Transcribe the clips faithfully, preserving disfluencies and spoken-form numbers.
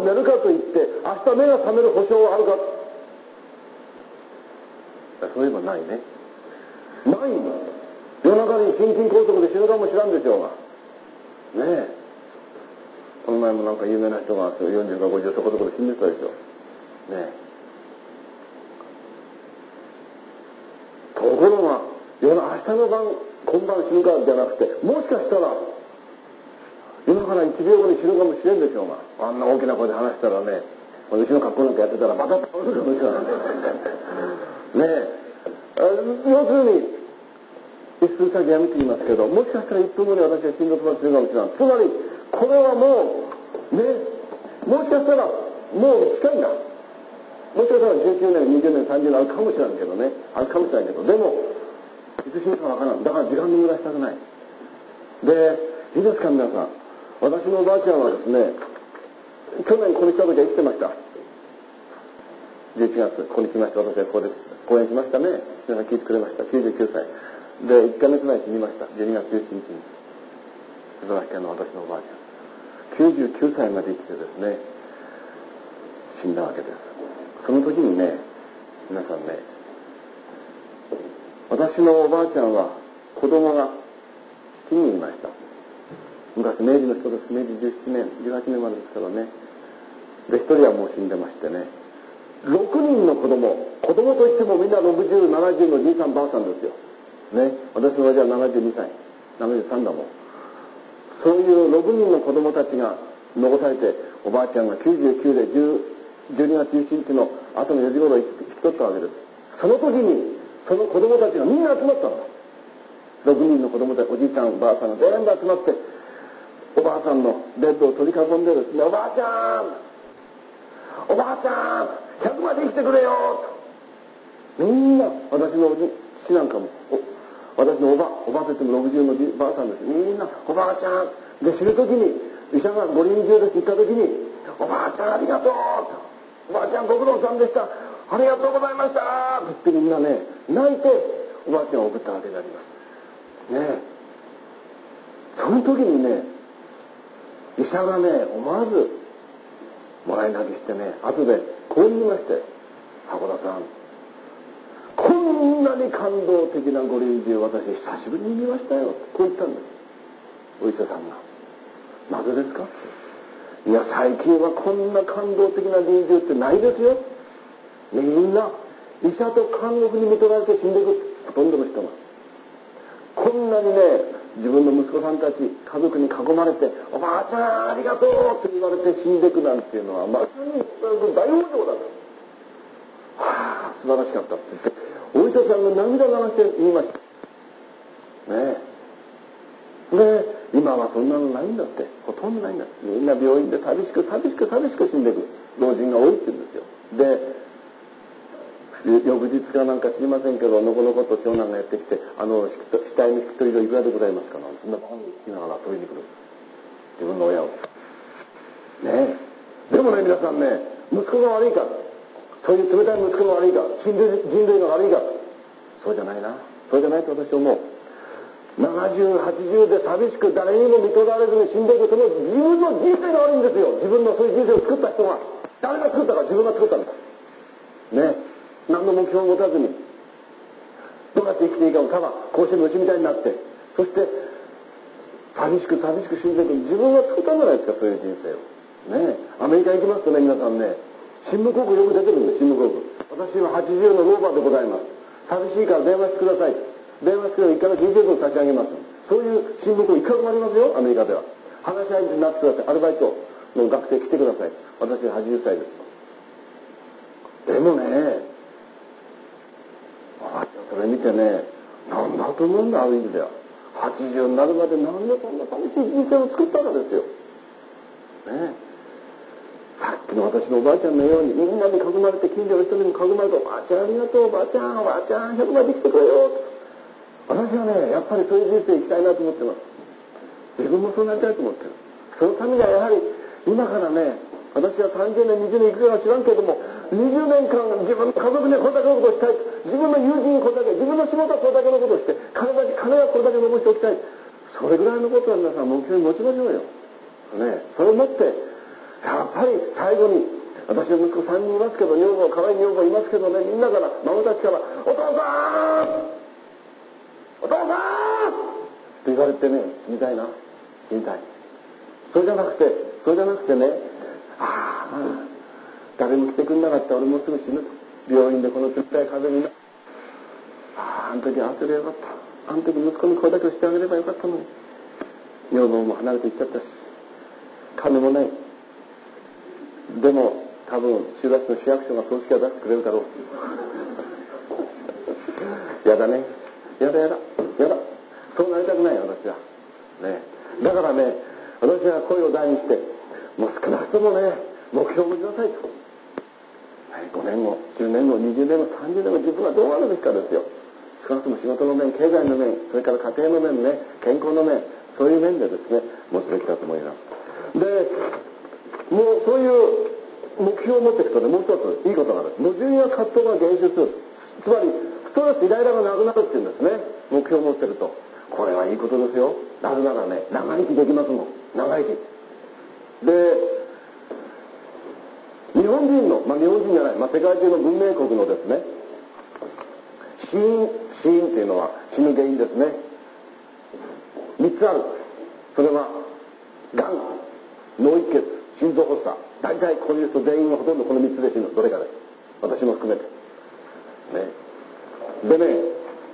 寝るかといって明日目が覚める保証はあるか。そういえばないね。ないんだ。夜中に心筋梗塞で死ぬかもしらんでしょうがねえ。この前もなんか有名な人がよんじゅうかごじゅうそこそこで死んでたでしょねえ。ところが夜明日の晩今晩死ぬかじゃなくて、もしかしたら今からいちびょうごに死ぬかもしれんでしょうが、あんな大きな声で話したらね、うちの格好なんかやってたらバタッと倒れるかもしれないねえ。要するに一数先やめて言いますけど、もしかしたらいっぷんごに私は心臓飛ばするかもしれない。つまりこれはもうね、もしかしたらもう近いんだ。もしかしたらじゅうきゅうねんにじゅうねんさんじゅうねんあるかもしれないけどね、あるかもしれないけど、でもいつ死ぬかわからん。だから時間の無駄したくない。でいいですか皆さん、私のおばあちゃんはですね、去年ここに来た時は生きてました。じゅういちがつここに来ました。私はここで講演しましたね。皆さん聞いてくれました。きゅうじゅうきゅうさいでいっかげつまえ死にました。じゅうにがつじゅうしちにちに茨城県の私のおばあちゃんきゅうじゅうきゅうさいまで生きてですね死んだわけです。その時にね、皆さんね、私のおばあちゃんは子供がしちにんいました。昔明治の人です。明治じゅうななねんじゅうはちねんまでですからね。でひとりはもう死んでましてね、ろくにんの子供子供といってもみんなろくじゅう、ななじゅうのじいさんばあさんですよね。私の親父はななじゅうにさいななじゅうさんだもん。そういうろくにんの子供たちが残されて、おばあちゃんがきゅうじゅうきゅうでじゅうにがつじゅうしちにちの朝のよじごろ引き取ったわけです。その時にその子供たちがみんな集まったんだ。ろくにんの子供たち、おじいちゃんばあさんが全部集まっておばあさんのベッドを取り囲んでですね、おばあちゃんおばあちゃんひゃくまで生きてくれよと、みんな私のおじ父なんかも私のおばおばあといってもろくじゅうのばあさんです。みんなおばあちゃんで死ぬ時に医者がご臨終ですって言った時に、おばあちゃんありがとうと、おばあちゃんご苦労さんでした、ありがとうございましたって言ってみんなね泣いておばあちゃんを送ったわけになりますね。その時にね医者がね思わずもらい泣きしてね、後でこう言いまして、箱田さんこんなに感動的なご臨終私久しぶりに見ましたよ、こう言ったんですお医者さんが。なぜですか。いや最近はこんな感動的な臨終ってないですよ。みんな医者と監獄に見とられて死んでいく、ほとんどの人がこんなにね自分の息子さんたち家族に囲まれておばあちゃんありがとうって言われて死んでいくなんていうのはまさに大往生だと。はあ素晴らしかったって言ってお医者さんが涙流して言いましたねえ。で今はそんなのないんだって、ほとんどないんだって。みんな病院で寂しく寂しく寂しく死んでいく老人が多いって言うんですよ。で翌日かなんか知りませんけど、のこのこと長男がやってきて、あの死体の引き取りがいくらでございますかなんてそんなこと聞きながら取りに来る自分の親をねえ。でもね皆さんね、息子が悪いか、そういう冷たい息子が悪いか、人類人類が悪いか、そうじゃないな、そうじゃないと私は思う。ななじゅう、はちじゅうで寂しく誰にも認められずに死んでいく、その自分の人生が悪いんですよ。自分のそういう人生を作った人が、誰が作ったか、自分が作ったんだね。何の目標を持たずにどうやって生きていいかをただ甲子園のうちみたいになって、そして寂しく寂しく死んでいく、自分が作ったんじゃないですか、そういう人生をね。アメリカ行きますとね皆さんね、新聞広告よく出てるんです。新聞広告、私ははちじゅうの老婆でございます、寂しいから電話してください、電話していっかげつにじゅうドル差し上げます、そういう新聞広告いくらでもありますよ、アメリカでは。話し相手になってください、アルバイトの学生来てください、私ははちじゅっさいです。でもねそれ見てね、なんだと思うんだ、ある意味では。はちじゅうになるまでなんでそんな寂しい人生を作ったのですよ。ねえ。さっきの私のおばあちゃんのように、みんなに囲まれて、近所の人にも囲まれて、おばあちゃんありがとう、おばあちゃん、おばあちゃん、ひゃくまで生きてくれよ。私はね、やっぱりそういう人生生きたいなと思ってます。自分もそうなりたいと思ってる。そのためにはやはり、今からね、私はさんじゅうねん、にじゅうねんいくかは知らんけども、にじゅうねんかん自分の家族にこれだけのことをしたい、自分の友人にこれだけ、自分の仕事はこれだけのことをして、金だけ金はこれだけ残しておきたい、それぐらいのことは皆さん目標に持ちましょうよね。それを持ってやっぱり最後に、私の息子さんにんいますけど、女房、可愛い女房いますけどね、みんなから、孫たちから、お父さんお父さんって言われてね、死にたいな、死にたい。それじゃなくて、それじゃなくてね、ああ、誰も来てくんなかった、俺もうすぐ死ぬと。病院でこの冷たい風にな、ああ、あの時ああすればよかった。あの時息子にこれだけしてあげればよかったのに。女房も離れていっちゃったし、金もない。でも、多分、中学の市役所が葬式は出してくれるだろう。やだね。やだやだ。やだ。そうなりたくない、私は。ね。だからね、私は声を大にして、もう少なくともね、目標を持ちなさいと。ごねんご、じゅうねんご、にじゅうねんご、さんじゅうねんご、自分はどうあるべきかですよ。少なくとも仕事の面、経済の面、それから家庭の面ね、健康の面、そういう面でですね、持つべきだと思います。で、もうそういう目標を持っていくとね、もう一ついいことがある。矛盾や葛藤が現実。つまり、ストレス、イライラがなくなるっていうんですね。目標を持ってると。これはいいことですよ。なぜならね、長生きできますもん。長生き。で、日本人の、まあ日本人じゃない、まあ世界中の文明国のですね、死因、死因っていうのは死ぬ原因ですね。三つある。それは、がん、脳一血、心臓発作。大体こういう人全員はほとんどこの三つで死ぬ。どれかで。私も含めて。ね。でね、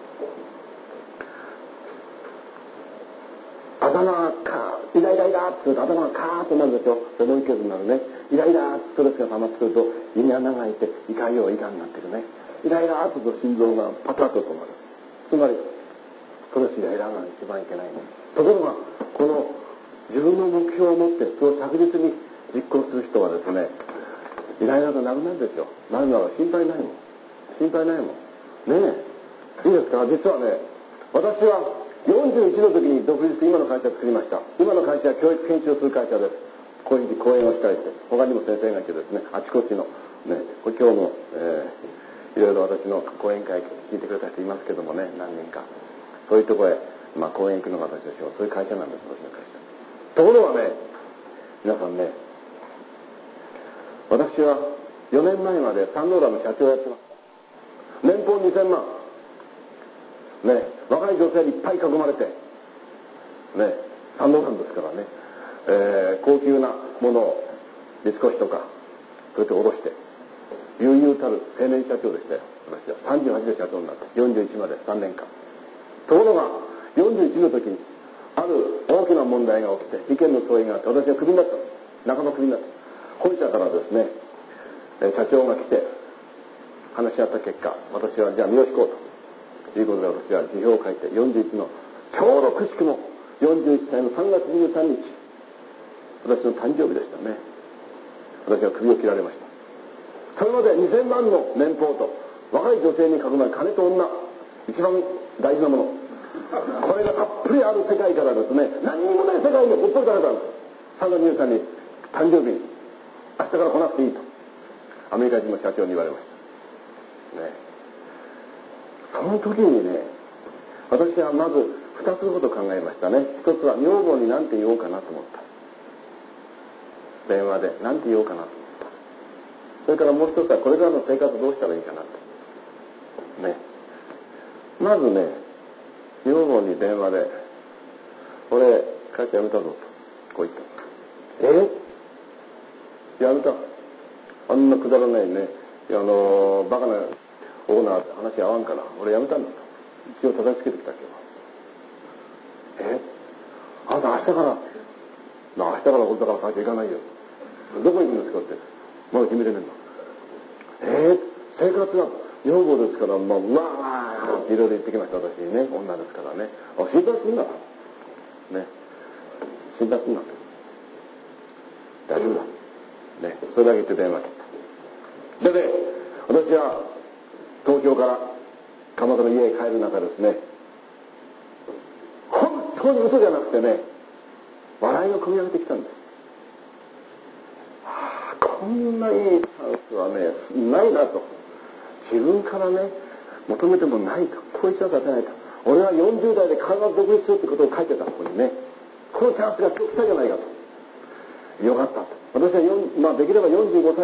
頭がカー、イライライラって言うと頭がカーッとなるでしょ。それ脳一血になるね。イライラーっとストレスが溜まってくると胃に穴が開いて胃潰瘍、胃がんになってくるね。イライラーっと心臓がパタッと止まる。つまりストレスイライラーが一番いけないね。ところがこの自分の目標を持ってそれを着実に実行する人はですね、イライラがなくなるんですよ。なぜなら心配ないもん。心配ないもん。ねえ。いいですか。実はね、私はよんじゅういちの時に独立して今の会社を作りました。今の会社は教育研究する会社です。こういうふうに講演をしたりして、他にも先生がいてですね、あちこちの、ね、今日も、えー、いろいろ私の講演会聞いてくれた人いますけどもね、何人か。そういうところへ、まあ講演行くのが私でしょう。そういう会社なんです、私の会社。ところがね、皆さんね、私はよねんまえまでサンローランの社長をやってました。年俸にせんまん。ね、若い女性にいっぱい囲まれて、ね、サンローランですからね。えー、高級なものを三越とかそれと下ろして悠々たる青年社長でしたよ。私はさんじゅうはちで社長になってよんじゅういちまでさんねんかん。ところがよんじゅういちの時にある大きな問題が起きて意見の相違があって私はクビになった。仲間クビになった。本社からですね、社長が来て話し合った結果、私はじゃあ身を引こうということで私は辞表を書いてよんじゅういちのちょうどくしくもよんじゅういっさいのさんがつにじゅうさんにち私の誕生日でしたね。私は首を切られました。それまでにせんまんの年俸と若い女性に囲まれ金と女、一番大事なもの、これがたっぷりある世界からですね、何にもない世界にほっぽり出れたんです。さんがつにじゅうさんにち誕生日に明日から来なくていいとアメリカ人の社長に言われましたね。その時にね、私はまずふたつのことを考えましたね。一つは女房に何て言おうかなと思った。電話で何て言おうかなと思った。それからもう一つはこれからの生活どうしたらいいかなとね。まずね、女房に電話で俺会社辞めたぞとこう言った。え辞めた。あんなくだらないね、あのバカなオーナー話合わんから俺辞めたんだと一応叩きつけてきたけど、えあなた明日から明日から俺だから会社行かないよ。どこ行くんですかって。まだ決めてねえんだ。えー、生活は女房ですから、まあ、うわーっていろいろ言ってきました、私にね。女ですからね。あ、心配すんな。ね。心配すんなって。大丈夫だ。ね。それだけ言って電話切った。でね、私は東京から鎌倉の家へ帰る中ですね、本当に嘘じゃなくてね、笑いが込み上げてきたんです。はあ、こんないいチャンスはね、ないなと。自分からね、求めてもないと。こういうチャンスは出ないと。俺はよんじゅうだいで必ず独立するってことを書いてた、ここにね。このチャンスが今日来たじゃないかと。よかったと。 私はよん、まあ、できればよんじゅうごさい